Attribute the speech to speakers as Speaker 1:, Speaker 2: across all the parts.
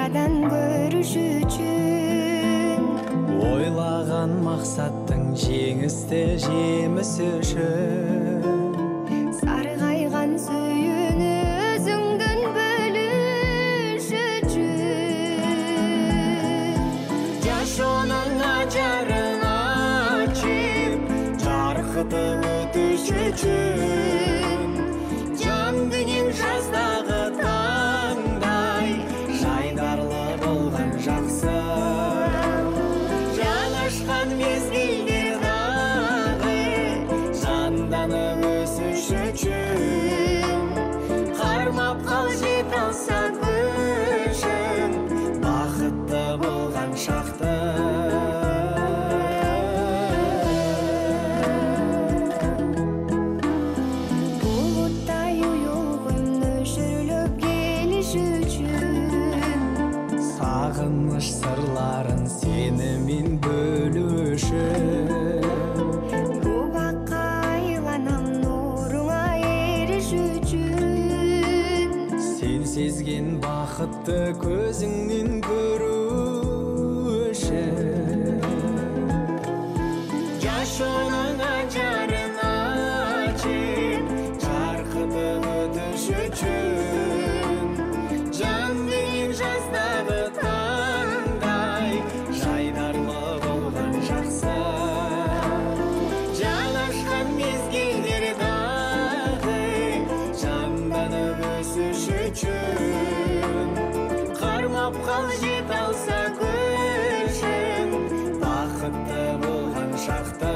Speaker 1: кайрадан көрүш үчүн
Speaker 2: ойлаган максаттың жеңисте жемис үчүн
Speaker 1: саргайган сүйүүнү өзүңдөн бөлүш үчүн
Speaker 2: жашоонун ажарын ачып жаркытып өтүш үчүн жан денең жаздагы таңдай жайдарлы болгон жаксы жалашкан мезгилдер дагы жанданып өсүш үчүн кармап кал жете алса көшүн бакытты болгон шакты
Speaker 1: булуттай уюлгун өшүрүлүп келиш үчүн
Speaker 2: сагыныш сырларын сенемин бөлүшүп
Speaker 1: бубакка айланам нуруңа эриш үчүн
Speaker 2: сен сезген бакытты көзүңдүн көрүшү жашоонун ажарын ачып жаркытып өтүш үчүн жан денең жаздагы таңдай жайдарлы болгон жаксы жалашкан мезгилдер дагы жанданып өсүш үчүн кармап кал жете алса көшүн бакытты болгон шакты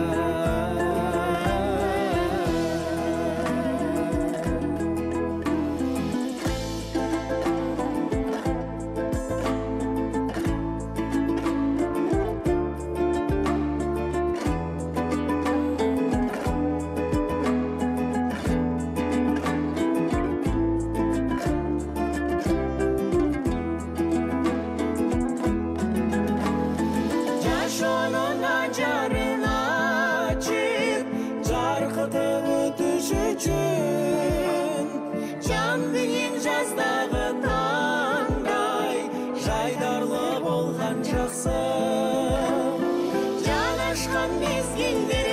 Speaker 2: жашоонун ажарын ачып жаркытып өтүш үчүн жан денең жаздагы таңдай жайдарлы болгон жаксы жалашкан мезгилдер